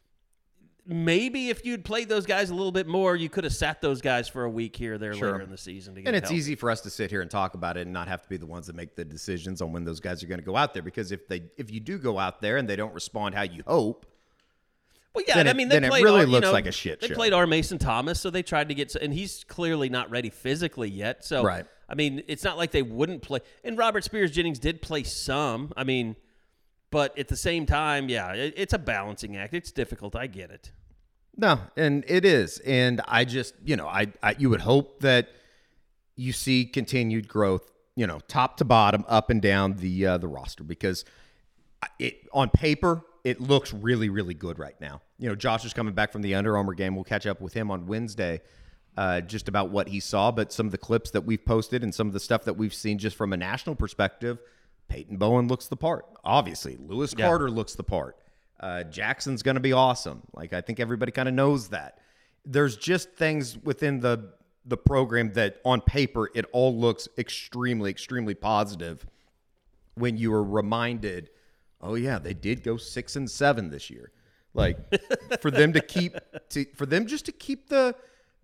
maybe if you'd played those guys a little bit more, you could have sat those guys for a week here or there later in the season. And it's easy for us to sit here and talk about it and not have to be the ones that make the decisions on when those guys are going to go out there. Because if you do go out there and they don't respond how you hope, well, yeah, then they it played really looks like a shit show. They played R. Mason Thomas, so they tried to get – and he's clearly not ready physically yet. So, right. I mean, it's not like they wouldn't play. And Robert Spears-Jennings did play some. I mean, but at the same time, it's a balancing act. It's difficult. I get it. No, and it is. And I just, you would hope that you see continued growth, top to bottom, up and down the roster, because on paper, it looks really, really good right now. Josh is coming back from the Under Armour game. We'll catch up with him on Wednesday just about what he saw. But some of the clips that we've posted and some of the stuff that we've seen just from a national perspective Peyton Bowen looks the part. Obviously, Lewis Carter looks the part. Jackson's going to be awesome. Like, I think everybody kind of knows that. There's just things within the program that on paper, it all looks extremely, extremely positive when you are reminded, oh yeah, they did go 6-7 this year. Like for them just to keep the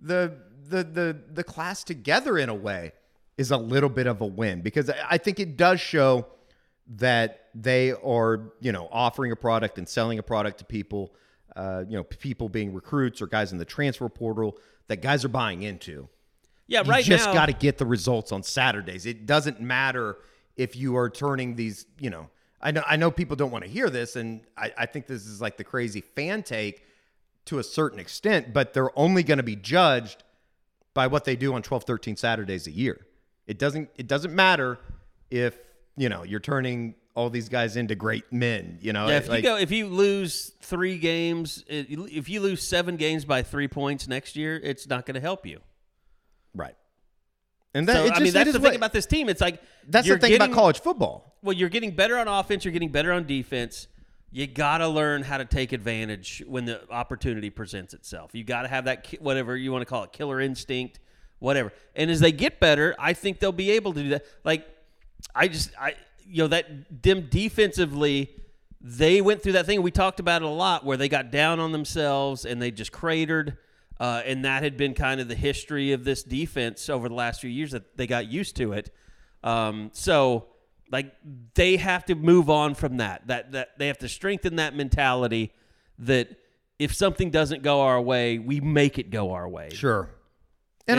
class together in a way is a little bit of a win, because I think it does show that they are, offering a product and selling a product to people, people being recruits or guys in the transfer portal that guys are buying into. Yeah, you right just now, got to get the results on Saturdays. It doesn't matter if you are turning these, I know people don't want to hear this, and I think this is like the crazy fan take to a certain extent, but they're only going to be judged by what they do on 12, 13 Saturdays a year. It doesn't matter if, you're turning all these guys into great men, Yeah, if you lose 3 games, if you lose 7 games by 3 points next year, it's not going to help you. Right. And that's the thing about this team. It's like that's the thing about college football. Well, you're getting better on offense. You're getting better on defense. You got to learn how to take advantage when the opportunity presents itself. You got to have that, whatever you want to call it, killer instinct, whatever. And as they get better, I think they'll be able to do that. Like, them defensively, they went through that thing. We talked about it a lot where they got down on themselves and they just cratered. And that had been kind of the history of this defense over the last few years, that they got used to it. So they have to move on from that. That they have to strengthen that mentality that if something doesn't go our way, we make it go our way. Sure. And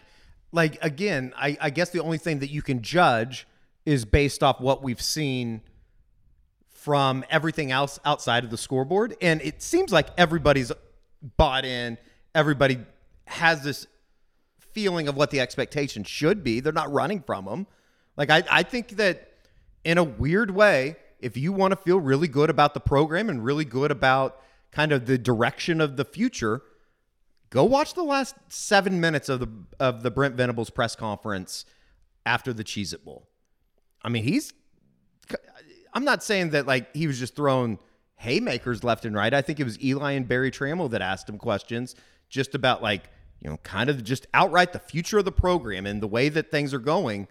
I guess the only thing that you can judge is based off what we've seen from everything else outside of the scoreboard. And it seems like everybody's bought in. Everybody has this feeling of what the expectation should be. They're not running from them. Like, I think that in a weird way, if you want to feel really good about the program and really good about kind of the direction of the future, go watch the last 7 minutes of the Brent Venables press conference after the Cheez-It Bowl. I mean, I'm not saying that like he was just throwing haymakers left and right. I think it was Eli and Barry Trammell that asked him questions just about kind of just outright the future of the program and the way that things are going.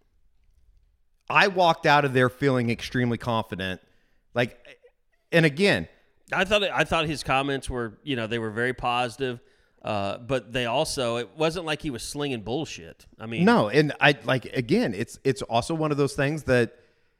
I walked out of there feeling extremely confident. And again, I thought his comments were, they were very positive, but they also, it wasn't like he was slinging bullshit. I mean, no, and it's also one of those things that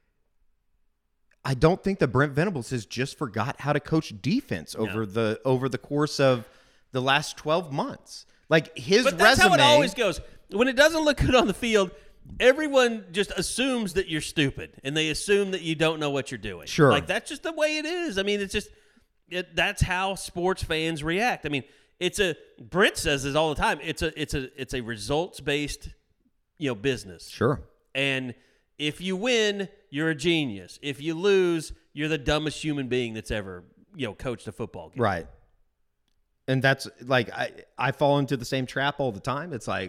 I don't think that Brent Venables has just forgot how to coach defense over the course of the last 12 months. Like his resume. But that's how it always goes. When it doesn't look good on the field, everyone just assumes that you're stupid, and they assume that you don't know what you're doing. Sure. Like, that's just the way it is. I mean, it's just that's how sports fans react. I mean, Brent says this all the time. It's a results-based, business. Sure. And if you win, you're a genius. If you lose, you're the dumbest human being that's ever, coached a football game. Right. And that's like I fall into the same trap all the time. It's like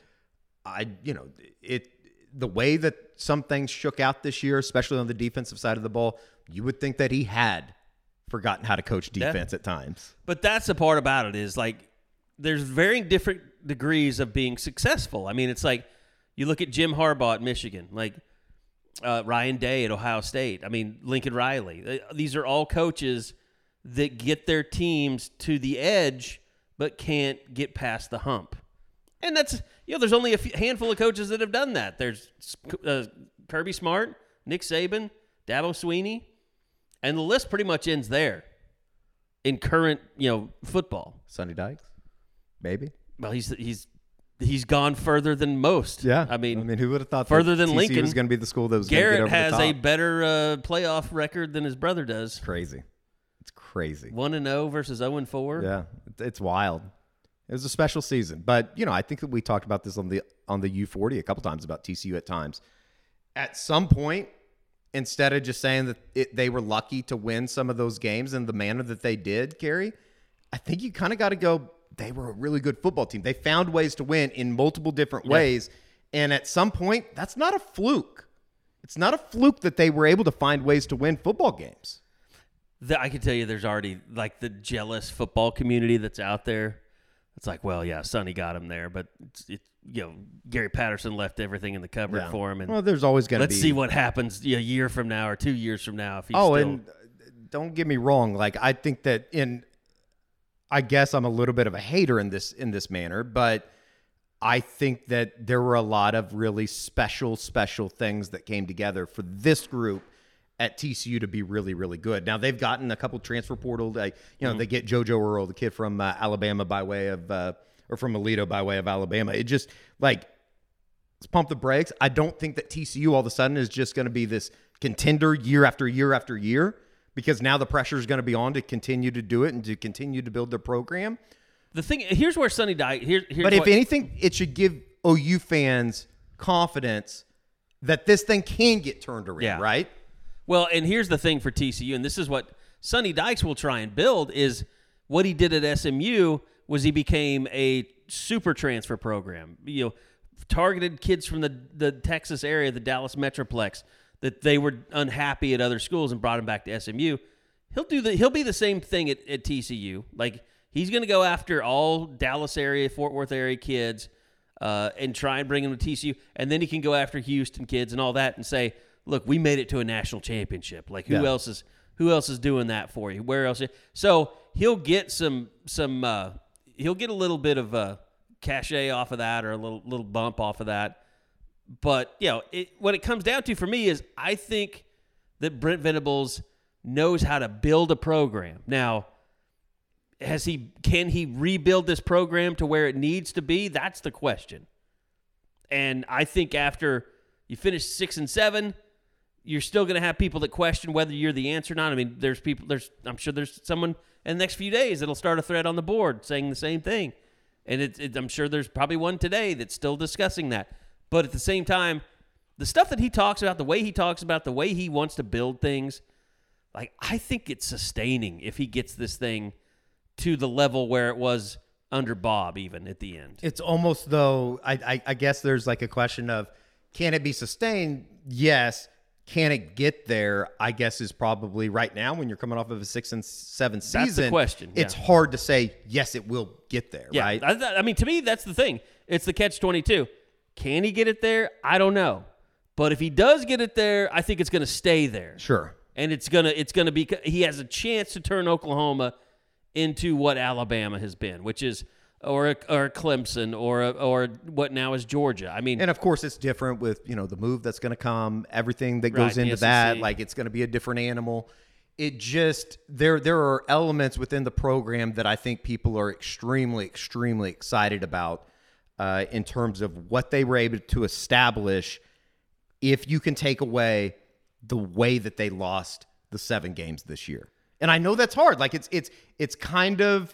the way that some things shook out this year, especially on the defensive side of the ball, you would think that he had forgotten how to coach defense at times. But that's the part about it is there's varying different degrees of being successful. I mean, it's like you look at Jim Harbaugh at Michigan, Ryan Day at Ohio State. I mean, Lincoln Riley. These are all coaches that get their teams to the edge but can't get past the hump. And that's, there's only a handful of coaches that have done that. There's Kirby Smart, Nick Saban, Dabo Swinney, and the list pretty much ends there in current, football. Sonny Dykes, maybe. Well, he's gone further than most. Yeah. I mean, who would have thought further that than TCU Lincoln was going to be the school that was going to get over Garrett the has top? a better playoff record than his brother does. Crazy. It's crazy. 1-0 versus 0-4. Yeah, it's wild. It was a special season, but I think that we talked about this on the U40 a couple times about TCU at times. At some point, instead of just saying that they were lucky to win some of those games in the manner that they did, Gary, I think you kind of got to go, they were a really good football team. They found ways to win in multiple different ways, and at some point, that's not a fluke. It's not a fluke that they were able to find ways to win football games. I can tell you there's already like the jealous football community that's out there. It's like, well, yeah, Sonny got him there, but Gary Patterson left everything in the cupboard for him. And well, there's always going to be. Let's see what happens a year from now or 2 years from now. If he's and don't get me wrong. Like, I think that I guess I'm a little bit of a hater in this manner, but I think that there were a lot of really special things that came together for this group at TCU to be really, really good. Now, they've gotten a couple transfer portal. They get JoJo Earl, the kid from Alabama by way of or from Alito by way of Alabama. It just, like, let's pump the brakes. I don't think that TCU all of a sudden is just going to be this contender year after year after year, because now the pressure is going to be on to continue to do it and to continue to build their program. The thing, here's where Sonny Dykes. But if anything, it should give OU fans confidence that this thing can get turned around, right? Well, and here's the thing for TCU, and this is what Sonny Dykes will try and build, is what he did at SMU was he became a super transfer program. Targeted kids from the Texas area, the Dallas Metroplex, that they were unhappy at other schools and brought them back to SMU. He'll be the same thing at TCU. Like, he's going to go after all Dallas area, Fort Worth area kids and try and bring them to TCU, and then he can go after Houston kids and all that and say, look, we made it to a national championship. Like, who else is doing that for you? Where else? So he'll get he'll get a little bit of cachet off of that, or a little bump off of that. But what it comes down to for me is, I think that Brent Venables knows how to build a program. Now, can he rebuild this program to where it needs to be? That's the question. And I think after you finish 6 and 7, you're still going to have people that question whether you're the answer or not. I mean, I'm sure there's someone in the next few days that'll start a thread on the board saying the same thing. And I'm sure there's probably one today that's still discussing that. But at the same time, the stuff that he talks about, the way he talks about, the way he wants to build things, like, I think it's sustaining if he gets this thing to the level where it was under Bob, even at the end. It's almost, though, I guess there's like a question of, can it be sustained? Yes. Can it get there? I guess is probably right now, when you're coming off of a 6 and 7 season. That's the question. It's hard to say, yes, it will get there, right? I mean, to me, that's the thing. It's the catch-22. Can he get it there? I don't know. But if he does get it there, I think it's going to stay there. Sure. And it's gonna be, he has a chance to turn Oklahoma into what Alabama has been, which is or Clemson or what now is Georgia. I mean, and of course it's different with the move that's going to come, everything that goes into that. Like, it's going to be a different animal. It just there are elements within the program that I think people are extremely excited about in terms of what they were able to establish. If you can take away the way that they lost the 7 games this year, and I know that's hard. Like, it's kind of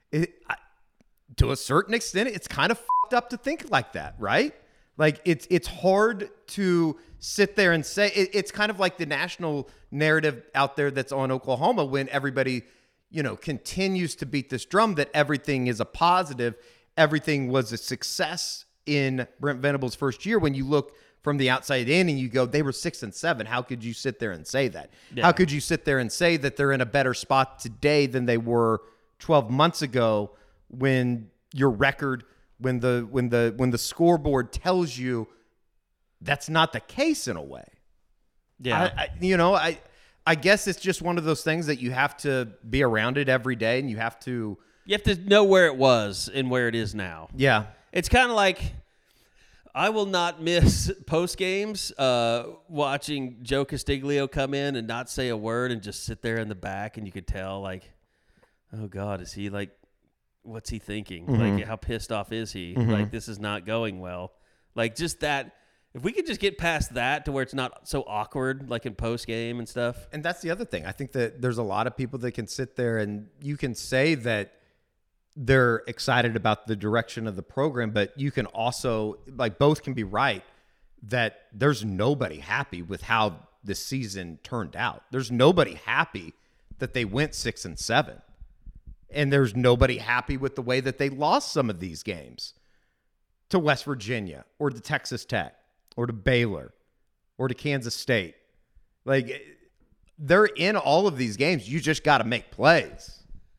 to a certain extent, it's kind of fucked up to think like that, right? Like, it's hard to sit there and say it's kind of like the national narrative out there that's on Oklahoma when everybody, continues to beat this drum that everything is a positive, everything was a success in Brent Venables' first year. When you look from the outside in and you go, they were 6 and 7. How could you sit there and say that? Yeah. How could you sit there and say that they're in a better spot today than they were 12 months ago, when your record, when the scoreboard tells you that's not the case in a way? Yeah. I guess it's just one of those things that you have to be around it every day, and you have to know where it was and where it is now. Yeah. It's kind of like, I will not miss post games watching Joe Castiglio come in and not say a word and just sit there in the back, and you could tell, like, oh God, is he like, what's he thinking? Mm-hmm. Like, how pissed off is he? Mm-hmm. Like, this is not going well. Like, just that, if we could just get past that to where it's not so awkward, like in post game and stuff. And that's the other thing. I think that there's a lot of people that can sit there and you can say that they're excited about the direction of the program, but you can also, like, both can be right, that there's nobody happy with how the season turned out. There's nobody happy that they went 6 and 7. And there's nobody happy with the way that they lost some of these games to West Virginia or to Texas Tech or to Baylor. or to Kansas State. Like, they're in all of these games. You just got to make plays.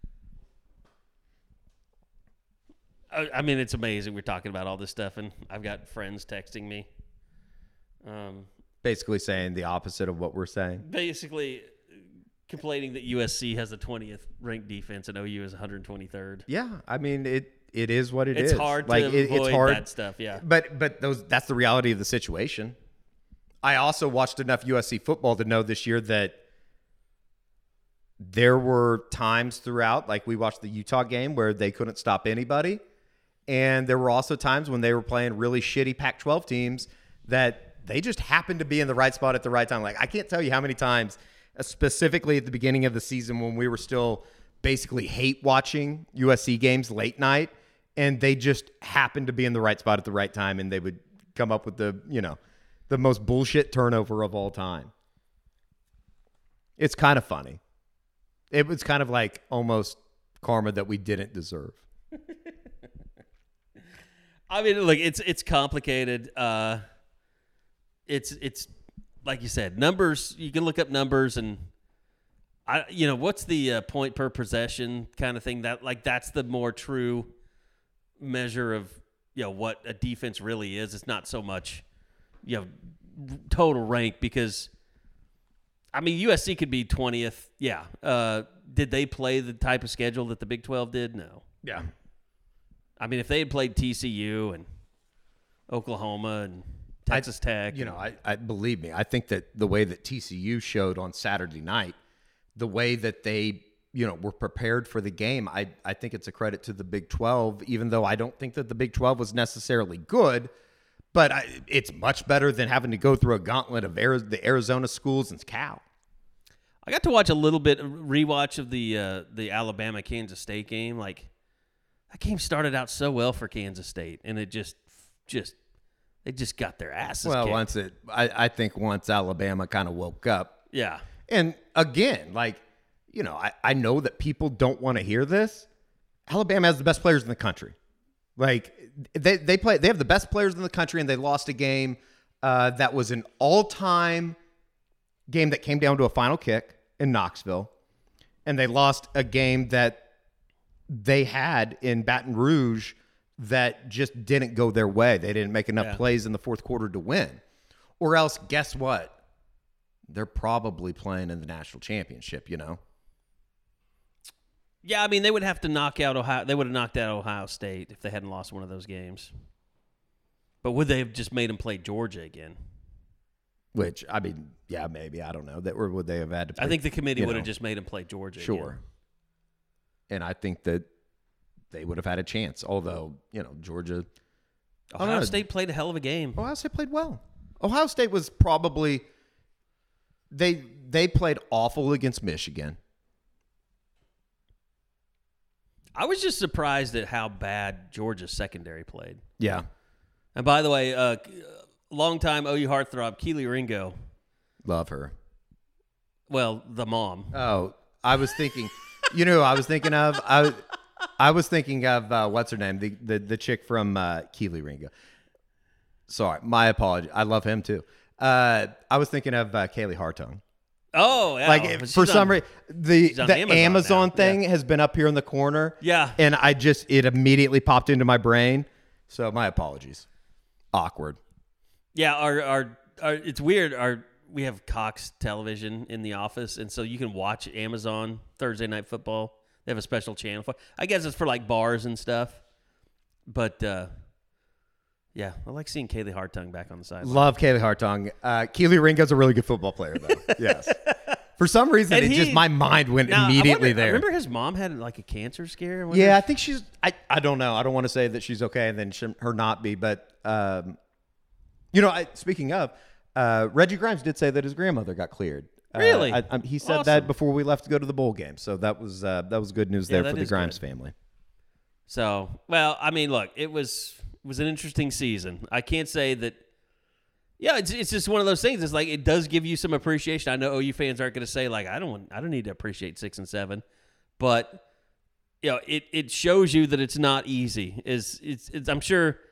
I mean, it's amazing we're talking about all this stuff, and I've got friends texting me. Basically saying the opposite of what we're saying. Basically complaining that USC has the 20th ranked defense and OU is 123rd. Yeah, I mean, it is what it is. It's hard to avoid it's hard. that stuff, yeah. But that's the reality of the situation. I also watched enough USC football to know this year that there were times throughout, like we watched the Utah game, where they couldn't stop anybody. And there were also times when they were playing really shitty Pac-12 teams that they just happened to be in the right spot at the right time. Like, I can't tell you how many times, specifically at the beginning of the season when we were still basically hate watching USC games late night, and they just happened to be in the right spot at the right time, and they would come up with the most bullshit turnover of all time. It's kind of funny. It was kind of like almost karma that we didn't deserve. I mean, look, it's complicated. It's like you said, numbers. You can look up numbers, and what's the point per possession kind of thing? That's the more true measure of what a defense really is. It's not so much total rank, because I mean USC could be 20th. Yeah. Did they play the type of schedule that the Big 12 did? No. Yeah. I mean, if they had played TCU and Oklahoma and Texas Tech. I believe me, I think that the way that TCU showed on Saturday night, the way that they, were prepared for the game, I think it's a credit to the Big 12, even though I don't think that the Big 12 was necessarily good, but it's much better than having to go through a gauntlet of the Arizona schools and Cal. I got to watch a little bit, rewatch of the Alabama-Kansas State game. Like, that game started out so well for Kansas State, and it just they just got their asses kicked. I think once Alabama kind of woke up. Yeah. And again, I know that people don't want to hear this. Alabama has the best players in the country. Like, they have the best players in the country, and they lost a game that was an all-time game that came down to a final kick in Knoxville. And they lost a game that they had in Baton Rouge that just didn't go their way. They didn't make enough plays in the fourth quarter to win. Or else, guess what? They're probably playing in the national championship, Yeah, I mean, they would have to knock out Ohio. They would have knocked out Ohio State if they hadn't lost one of those games. But would they have just made them play Georgia again? Which, I mean, yeah, maybe. I don't know. Or would they have had to play, I think the committee would have just made them play Georgia again. Sure. And I think that they would have had a chance. Although, Georgia. Ohio State played a hell of a game. Ohio State played well. Ohio State was probably. They played awful against Michigan. I was just surprised at how bad Georgia's secondary played. Yeah. And by the way, longtime OU heartthrob, Keely Ringo. Love her. Well, the mom. Oh, I was thinking, who I was thinking of? I was thinking of, what's her name? The chick from Keely Ringo. Sorry, my apology. I love him too. I was thinking of Kaylee Hartung. Oh, yeah. Like, for some reason, the Amazon thing has been up here in the corner. Yeah. And it immediately popped into my brain. So my apologies. Awkward. Yeah, it's weird. We have Cox Television in the office, and so you can watch Amazon Thursday Night Football. They have a special channel for. I guess it's for like bars and stuff. But yeah, I like seeing Kaylee Hartung back on the sideline. Love Kaylee Hartung. Keely Ringo's a really good football player, though. Yes. For some reason, my mind went immediately there. I remember his mom had like a cancer scare. Yeah, I think she's. I don't know. I don't want to say that she's okay and then her not be, but speaking of, Reggie Grimes did say that his grandmother got cleared. Really? He said that before we left to go to the bowl game, so that was good news there for the Grimes family. So, well, I mean, look, it was an interesting season. I can't say that. Yeah, it's just one of those things. It's like it does give you some appreciation. I know OU fans aren't going to say like I don't need to appreciate 6 and 7, but it shows you that it's not easy. I'm sure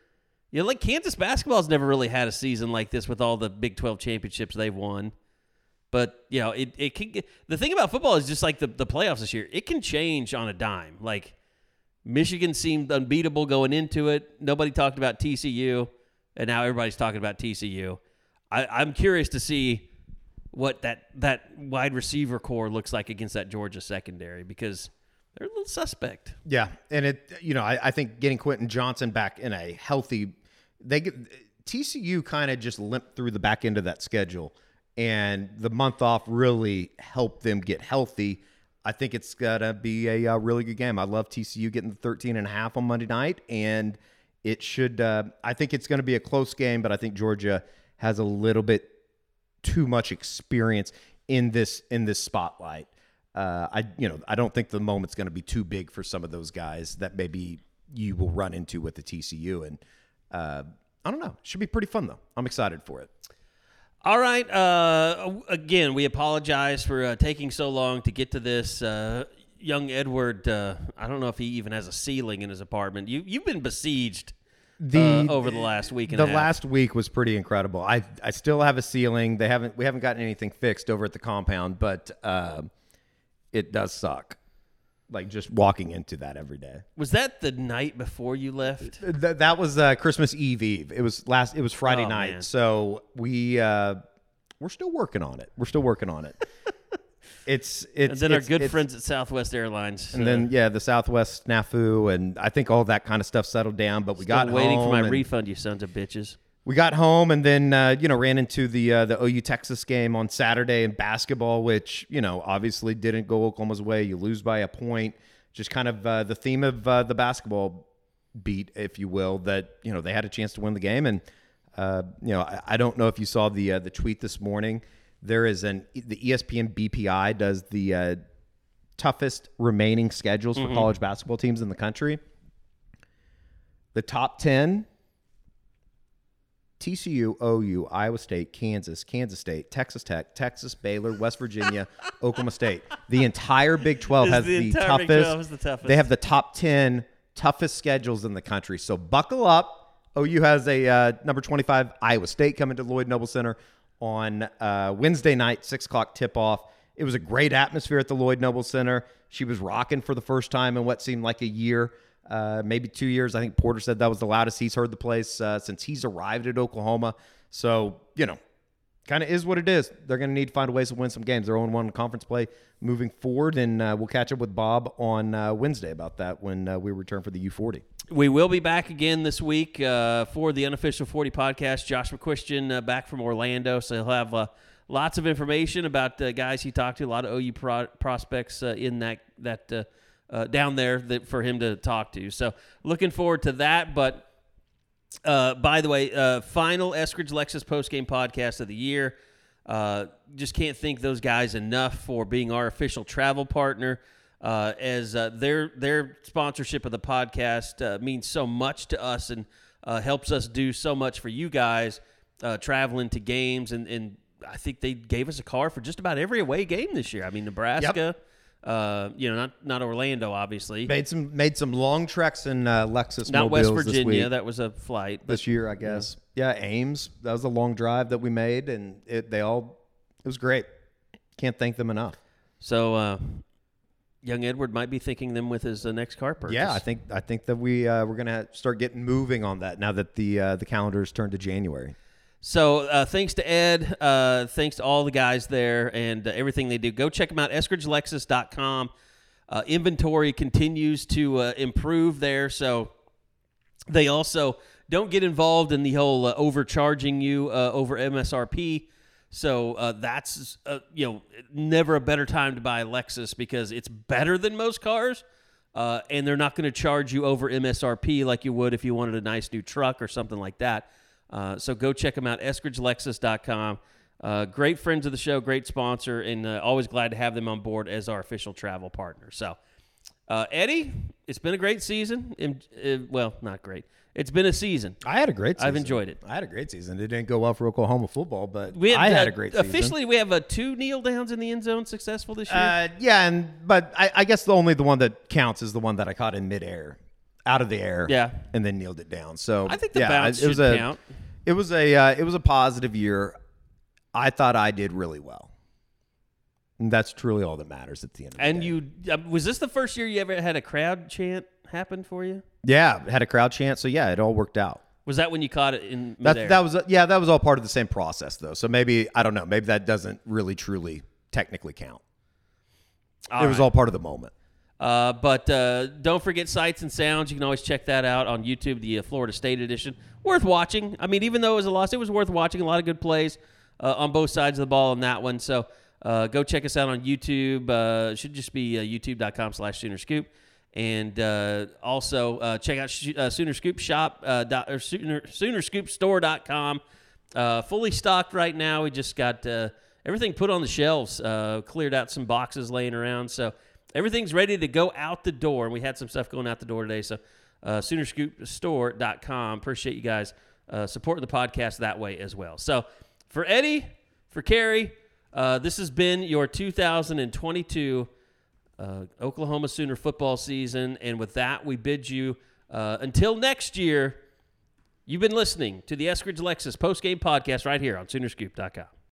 You know, like Kansas basketball's never really had a season like this with all the Big 12 championships they've won. But, you know, it can get, the thing about football is just like the playoffs this year. It can change on a dime. Like, Michigan seemed unbeatable going into it. Nobody talked about TCU, and now everybody's talking about TCU. I'm curious to see what that wide receiver core looks like against that Georgia secondary, because they're a little suspect. Yeah, and I think getting Quentin Johnson back in a healthy, TCU kind of just limped through the back end of that schedule, and the month off really helped them get healthy. I think it's gonna be a really good game. I love TCU getting the 13.5 on Monday night, and it should. I think it's going to be a close game, but I think Georgia has a little bit too much experience in this spotlight. I don't think the moment's going to be too big for some of those guys that maybe you will run into with the TCU, and I don't know. It should be pretty fun though. I'm excited for it. All right. Again, we apologize for taking so long to get to this. Young Edward, I don't know if he even has a ceiling in his apartment. You've been besieged over the last week and a half. The last week was pretty incredible. I still have a ceiling. We haven't gotten anything fixed over at the compound, but it does suck. Like just walking into that every day. Was that the night before you left? That was Christmas Eve. It was Friday night. Man. So we're still working on it. It's and then our good friends at Southwest Airlines. And then the Southwest snafu, and I think all that kind of stuff settled down. But we got waiting home for my refund, you sons of bitches. We got home and then ran into the OU Texas game on Saturday in basketball, which obviously didn't go Oklahoma's way. You lose by a point. Just kind of the theme of the basketball beat, if you will, that they had a chance to win the game. And I don't know if you saw the tweet this morning. There is the ESPN BPI does the toughest remaining schedules for college basketball teams in the country. The top 10. TCU, OU, Iowa State, Kansas State, Texas Tech, Texas, Baylor, West Virginia, Oklahoma State. The entire Big 12 has the toughest. Big 12 is the toughest. They have the top 10 toughest schedules in the country. So buckle up. OU has a number 25 Iowa State coming to Lloyd Noble Center on Wednesday night, 6 o'clock tip-off. It was a great atmosphere at the Lloyd Noble Center. She was rocking for the first time in what seemed like a year. Maybe 2 years. I think Porter said that was the loudest he's heard the place since he's arrived at Oklahoma. So, kind of is what it is. They're going to need to find ways to win some games. They're 0-1 in conference play moving forward, and we'll catch up with Bob on Wednesday about that when we return for the U40. We will be back again this week for the Unofficial 40 podcast. Josh McCuistion back from Orlando, so he'll have lots of information about guys he talked to, a lot of OU prospects in that down there for him to talk to. So looking forward to that. But by the way, final Eskridge Lexus postgame podcast of the year. Just can't thank those guys enough for being our official travel partner. As their sponsorship of the podcast means so much to us and helps us do so much for you guys traveling to games. And I think they gave us a car for just about every away game this year. I mean, Nebraska. Yep. Not Orlando, obviously. Made some long treks in Lexus. Not Mobiles West Virginia. This week. That was a flight this year, I guess. Yeah, Ames. That was a long drive that we made, and it was great. Can't thank them enough. So, young Edward might be thanking them with his next car purchase. Yeah, I think that we're gonna start getting moving on that now that the calendar's turned to January. So thanks to Ed, thanks to all the guys there and everything they do. Go check them out, EskridgeLexus.com. Inventory continues to improve there, so they also don't get involved in the whole overcharging you over MSRP. So that's never a better time to buy a Lexus because it's better than most cars, and they're not going to charge you over MSRP like you would if you wanted a nice new truck or something like that. So go check them out, EskridgeLexus.com. Great friends of the show, great sponsor, and always glad to have them on board as our official travel partner. So, Eddie, it's been a great season. Well, not great. It's been a season. I had a great season. I've enjoyed it. I had a great season. It didn't go well for Oklahoma football, but I had a great season. Officially, we have 2 kneel downs in the end zone successful this year. But I guess the one that counts is the one that I caught in midair. out of the air, Yeah. and then kneeled it down. So I think the bounce should count. It was a positive year. I thought I did really well. And that's truly all that matters at the end of the day. And you was this the first year you ever had a crowd chant happen for you? Yeah, had a crowd chant, so yeah, it all worked out. Was that when you caught it in midair? That was all part of the same process though. So maybe I don't know, maybe that doesn't really truly technically count. It was all part of the moment. But don't forget Sights and Sounds. You can always check that out on YouTube, the Florida State edition. Worth watching. I mean, even though it was a loss, it was worth watching. A lot of good plays on both sides of the ball in that one. So go check us out on YouTube. It should just be youtube.com/SoonerScoop. And also check out Sooner Scoop Shop or SoonerScoopStore.com. Fully stocked right now. We just got everything put on the shelves, cleared out some boxes laying around. So everything's ready to go out the door. And we had some stuff going out the door today. So SoonerScoopStore.com. Appreciate you guys supporting the podcast that way as well. So for Eddie, for Carrie, this has been your 2022 Oklahoma Sooner football season. And with that, we bid you until next year. You've been listening to the Eskridge Lexus postgame podcast right here on SoonerScoop.com.